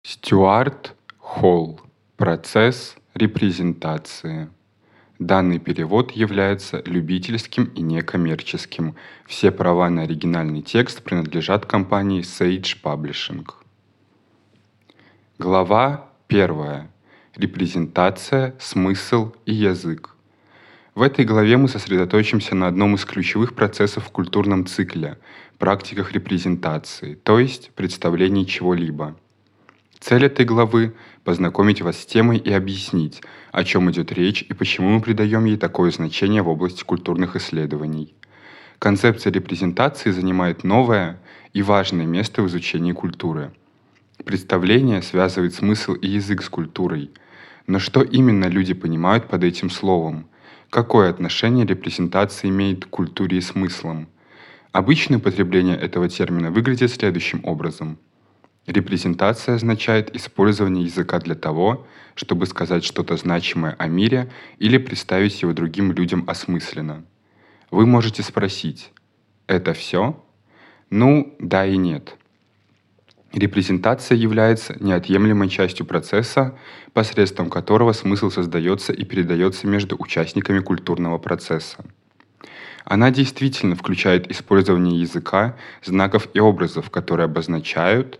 Стюарт Холл. Процесс репрезентации. Данный перевод является любительским и некоммерческим. Все права на оригинальный текст принадлежат компании Sage Publishing. Глава 1. Репрезентация, смысл и язык. В этой главе мы сосредоточимся на одном из ключевых процессов в культурном цикле – практиках репрезентации, то есть представлении чего-либо. Цель этой главы – познакомить вас с темой и объяснить, о чем идет речь и почему мы придаем ей такое значение в области культурных исследований. Концепция репрезентации занимает новое и важное место в изучении культуры. Представление связывает смысл и язык с культурой. Но что именно люди понимают под этим словом? Какое отношение репрезентация имеет к культуре и смыслам? Обычное употребление этого термина выглядит следующим образом. Репрезентация означает использование языка для того, чтобы сказать что-то значимое о мире или представить его другим людям осмысленно. Вы можете спросить, это все? Ну, да и нет. Репрезентация является неотъемлемой частью процесса, посредством которого смысл создается и передается между участниками культурного процесса. Она действительно включает использование языка, знаков и образов, которые обозначают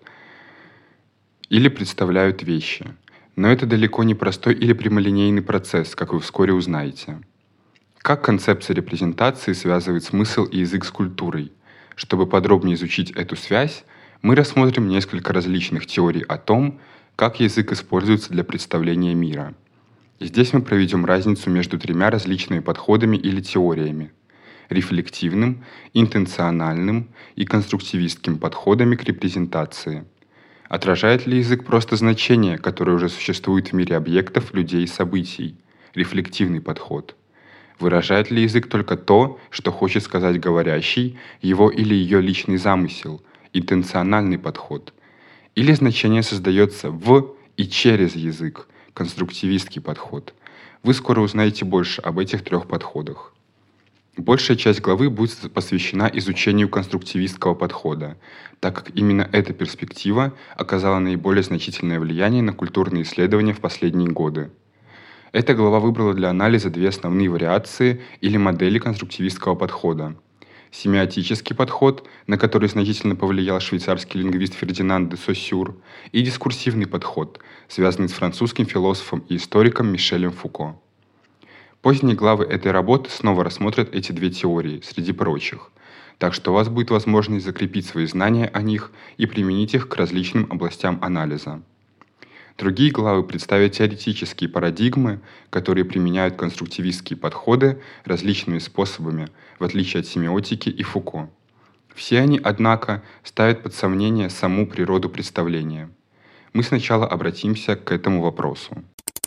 или представляют вещи. Но это далеко не простой или прямолинейный процесс, как вы вскоре узнаете. Как концепция репрезентации связывает смысл и язык с культурой? Чтобы подробнее изучить эту связь, мы рассмотрим несколько различных теорий о том, как язык используется для представления мира. И здесь мы проведем разницу между тремя различными подходами или теориями – рефлективным, интенциональным и конструктивистским подходами к репрезентации. Отражает ли язык просто значение, которое уже существует в мире объектов, людей и событий? Рефлективный подход. Выражает ли язык только то, что хочет сказать говорящий, его или ее личный замысел? Интенциональный подход. Или значение создается в и через язык? Конструктивистский подход. Вы скоро узнаете больше об этих трех подходах. Большая часть главы будет посвящена изучению конструктивистского подхода, так как именно эта перспектива оказала наиболее значительное влияние на культурные исследования в последние годы. Эта глава выбрала для анализа две основные вариации или модели конструктивистского подхода. Семиотический подход, на который значительно повлиял швейцарский лингвист Фердинанд де Соссюр, и дискурсивный подход, связанный с французским философом и историком Мишелем Фуко. Поздние главы этой работы снова рассмотрят эти две теории, среди прочих, так что у вас будет возможность закрепить свои знания о них и применить их к различным областям анализа. Другие главы представят теоретические парадигмы, которые применяют конструктивистские подходы различными способами, в отличие от семиотики и Фуко. Все они, однако, ставят под сомнение саму природу представления. Мы сначала обратимся к этому вопросу.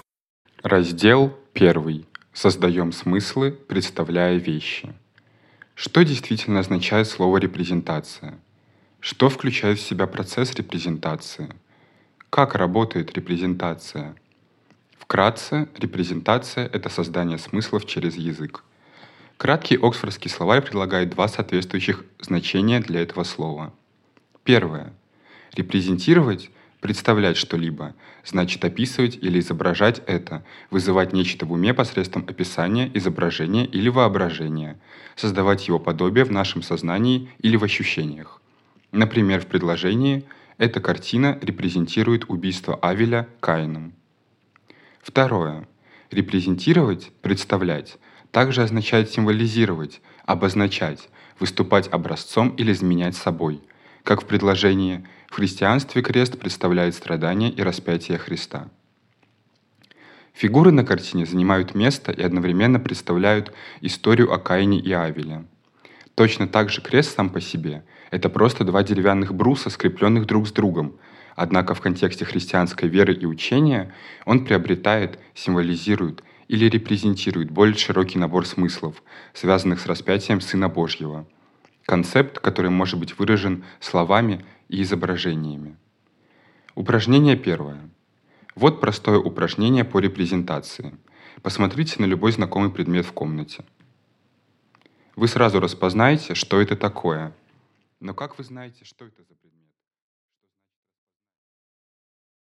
Раздел 1. Создаем смыслы, представляя вещи. Что действительно означает слово «репрезентация»? Что включает в себя процесс репрезентации? Как работает репрезентация? Вкратце, репрезентация — это создание смыслов через язык. Краткий оксфордский словарь предлагает два соответствующих значения для этого слова. Первое. Репрезентировать — представлять что-либо, значит описывать или изображать это, вызывать нечто в уме посредством описания, изображения или воображения, создавать его подобие в нашем сознании или в ощущениях. Например, в предложении «Эта картина репрезентирует убийство Авеля Каином». Второе. Репрезентировать, представлять, также означает символизировать, обозначать, выступать образцом или заменять собой, как в предложении «В христианстве крест представляет страдания и распятие Христа». Фигуры на картине занимают место и одновременно представляют историю о Каине и Авеле. Точно так же крест сам по себе — это просто два деревянных бруса, скрепленных друг с другом, однако в контексте христианской веры и учения он приобретает, символизирует или репрезентирует более широкий набор смыслов, связанных с распятием Сына Божьего. Концепт, который может быть выражен словами и изображениями. Упражнение 1. Вот простое упражнение по репрезентации. Посмотрите на любой знакомый предмет в комнате. Вы сразу распознаете, что это такое. Но как вы знаете, что это за предмет?